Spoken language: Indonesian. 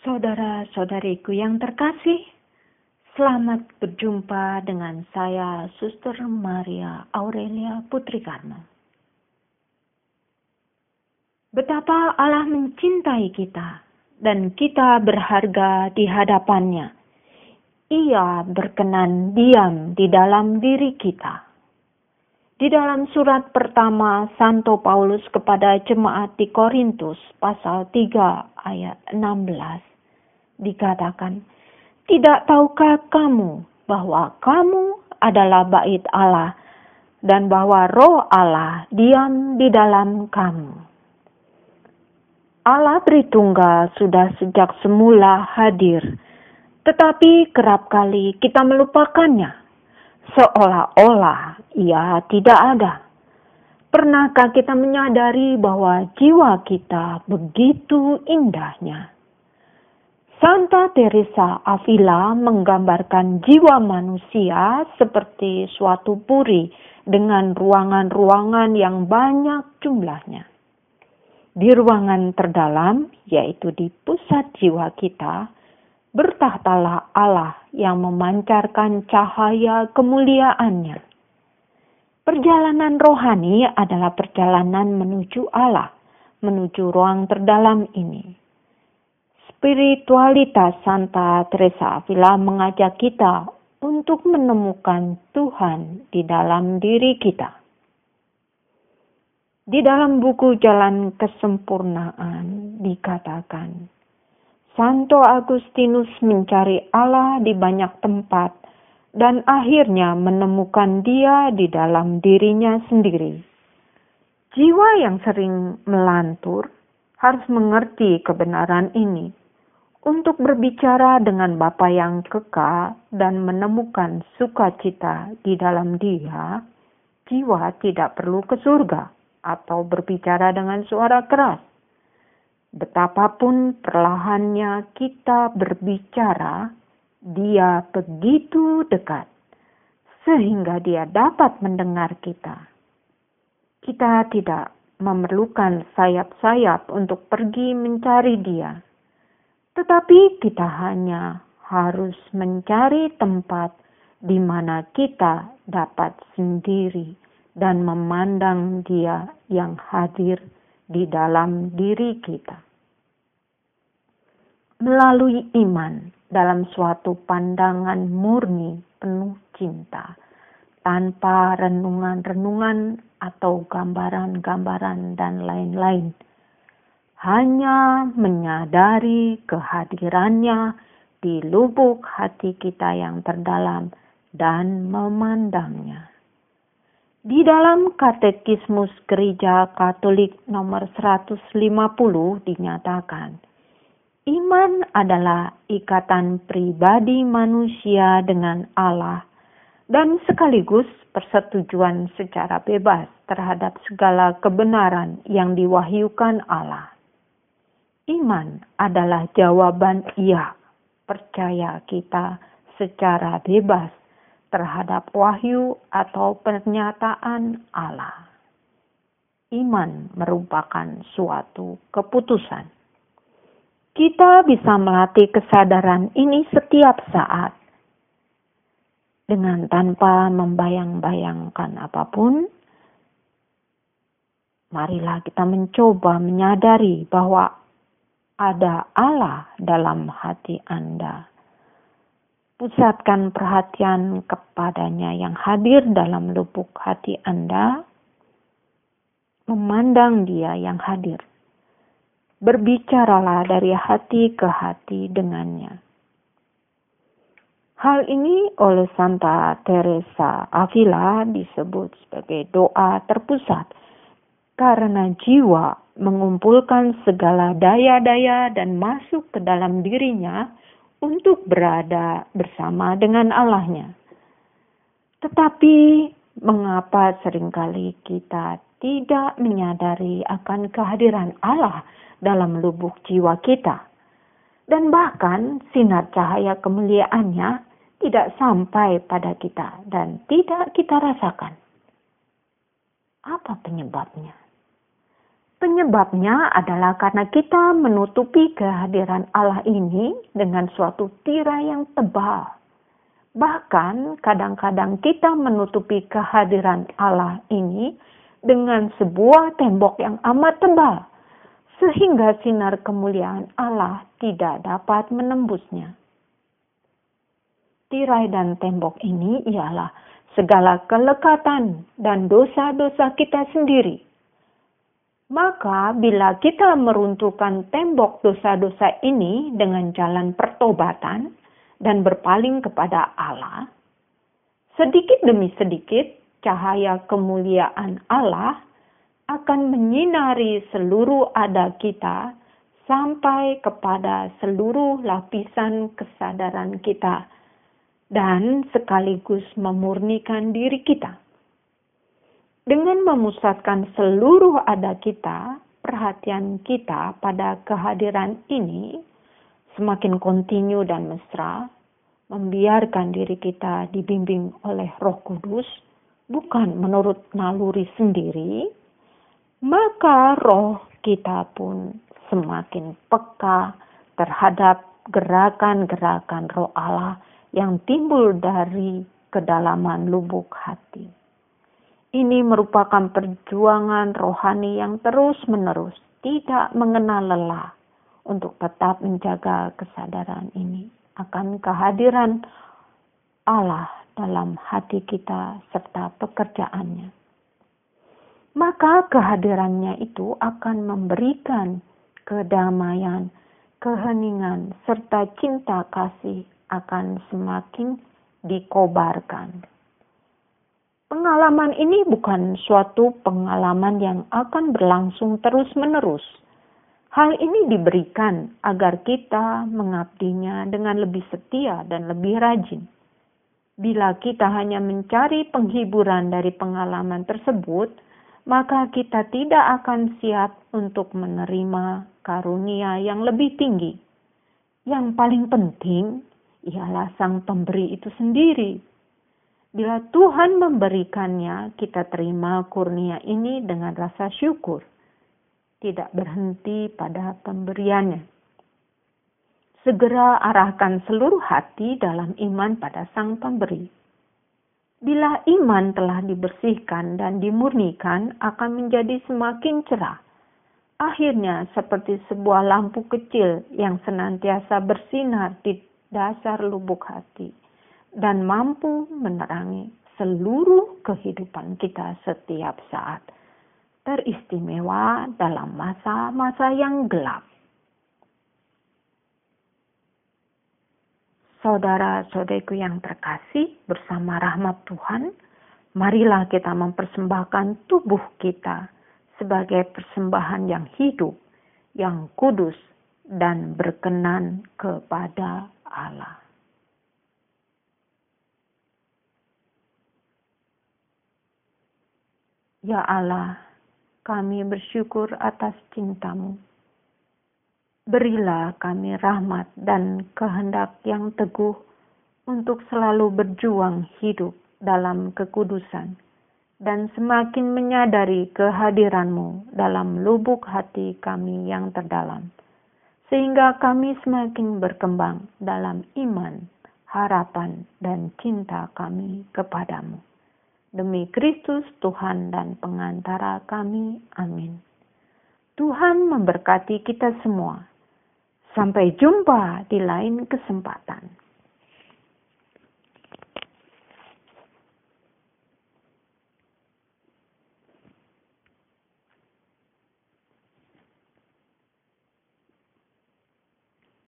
Saudara-saudariku yang terkasih, selamat berjumpa dengan saya, Suster Maria Aurelia Putri Karno. Betapa Allah mencintai kita dan kita berharga di hadapannya. Ia berkenan diam di dalam diri kita. Di dalam surat pertama Santo Paulus kepada jemaat di Korintus pasal 3 ayat 16 dikatakan, "Tidak tahukah kamu bahwa kamu adalah bait Allah dan bahwa Roh Allah diam di dalam kamu?" Allah Tritunggal sudah sejak semula hadir, tetapi kerap kali kita melupakannya, seolah-olah Ia tidak ada. Pernahkah kita menyadari bahwa jiwa kita begitu indahnya? Santa Teresa Avila menggambarkan jiwa manusia seperti suatu puri dengan ruangan-ruangan yang banyak jumlahnya. Di ruangan terdalam, yaitu di pusat jiwa kita, bertahtalah Allah yang memancarkan cahaya kemuliaannya. Perjalanan rohani adalah perjalanan menuju Allah, menuju ruang terdalam ini. Spiritualitas Santa Teresa Avila mengajak kita untuk menemukan Tuhan di dalam diri kita. Di dalam buku Jalan Kesempurnaan dikatakan, Santo Agustinus mencari Allah di banyak tempat dan akhirnya menemukan Dia di dalam dirinya sendiri. Jiwa yang sering melantur harus mengerti kebenaran ini untuk berbicara dengan Bapa yang kekal dan menemukan sukacita di dalam Dia. Jiwa tidak perlu ke surga atau berbicara dengan suara keras. Betapapun perlahannya kita berbicara, Dia begitu dekat, sehingga Dia dapat mendengar kita. Kita tidak memerlukan sayap-sayap untuk pergi mencari Dia, tetapi kita hanya harus mencari tempat di mana kita dapat sendiri dan memandang Dia yang hadir di dalam diri kita. Melalui iman dalam suatu pandangan murni penuh cinta, tanpa renungan-renungan atau gambaran-gambaran dan lain-lain. Hanya menyadari kehadirannya di lubuk hati kita yang terdalam dan memandangnya. Di dalam Katekismus Gereja Katolik nomor 150 dinyatakan, iman adalah ikatan pribadi manusia dengan Allah dan sekaligus persetujuan secara bebas terhadap segala kebenaran yang diwahyukan Allah. Iman adalah jawaban iya, percaya kita secara bebas terhadap wahyu atau pernyataan Allah. Iman merupakan suatu keputusan. Kita bisa melatih kesadaran ini setiap saat. Dengan tanpa membayang-bayangkan apapun, marilah kita mencoba menyadari bahwa ada Allah dalam hati Anda. Pusatkan perhatian kepadanya yang hadir dalam lubuk hati Anda, memandang Dia yang hadir. Berbicaralah dari hati ke hati dengannya. Hal ini oleh Santa Teresa Avila disebut sebagai doa terpusat, karena jiwa mengumpulkan segala daya-daya dan masuk ke dalam dirinya untuk berada bersama dengan Allahnya. Tetapi mengapa seringkali kita tidak menyadari akan kehadiran Allah dalam lubuk jiwa kita? Dan bahkan sinar cahaya kemuliaannya tidak sampai pada kita dan tidak kita rasakan. Apa penyebabnya? Penyebabnya adalah karena kita menutupi kehadiran Allah ini dengan suatu tirai yang tebal. Bahkan kadang-kadang kita menutupi kehadiran Allah ini dengan sebuah tembok yang amat tebal, sehingga sinar kemuliaan Allah tidak dapat menembusnya. Tirai dan tembok ini ialah segala kelekatan dan dosa-dosa kita sendiri. Maka bila kita meruntuhkan tembok dosa-dosa ini dengan jalan pertobatan dan berpaling kepada Allah, sedikit demi sedikit cahaya kemuliaan Allah akan menyinari seluruh ada kita sampai kepada seluruh lapisan kesadaran kita dan sekaligus memurnikan diri kita. Dengan memusatkan seluruh ada kita, perhatian kita pada kehadiran ini semakin kontinu dan mesra, membiarkan diri kita dibimbing oleh Roh Kudus, bukan menurut naluri sendiri, maka roh kita pun semakin peka terhadap gerakan-gerakan Roh Allah yang timbul dari kedalaman lubuk hati. Ini merupakan perjuangan rohani yang terus-menerus, tidak mengenal lelah untuk tetap menjaga kesadaran ini akan kehadiran Allah dalam hati kita serta pekerjaannya. Maka kehadirannya itu akan memberikan kedamaian, keheningan, serta cinta kasih akan semakin dikobarkan. Pengalaman ini bukan suatu pengalaman yang akan berlangsung terus-menerus. Hal ini diberikan agar kita mengabdinya dengan lebih setia dan lebih rajin. Bila kita hanya mencari penghiburan dari pengalaman tersebut, maka kita tidak akan siap untuk menerima karunia yang lebih tinggi. Yang paling penting ialah Sang Pemberi itu sendiri. Bila Tuhan memberikannya, kita terima kurnia ini dengan rasa syukur. Tidak berhenti pada pemberiannya. Segera arahkan seluruh hati dalam iman pada Sang Pemberi. Bila iman telah dibersihkan dan dimurnikan, akan menjadi semakin cerah. Akhirnya seperti sebuah lampu kecil yang senantiasa bersinar di dasar lubuk hati dan mampu menerangi seluruh kehidupan kita setiap saat, teristimewa dalam masa-masa yang gelap. Saudara-saudariku yang terkasih, bersama rahmat Tuhan, marilah kita mempersembahkan tubuh kita sebagai persembahan yang hidup, yang kudus, dan berkenan kepada Allah. Ya Allah, kami bersyukur atas cinta-Mu. Berilah kami rahmat dan kehendak yang teguh untuk selalu berjuang hidup dalam kekudusan dan semakin menyadari kehadiran-Mu dalam lubuk hati kami yang terdalam, sehingga kami semakin berkembang dalam iman, harapan, dan cinta kami kepadamu. Demi Kristus Tuhan dan pengantara kami. Amin. Tuhan memberkati kita semua. Sampai jumpa di lain kesempatan.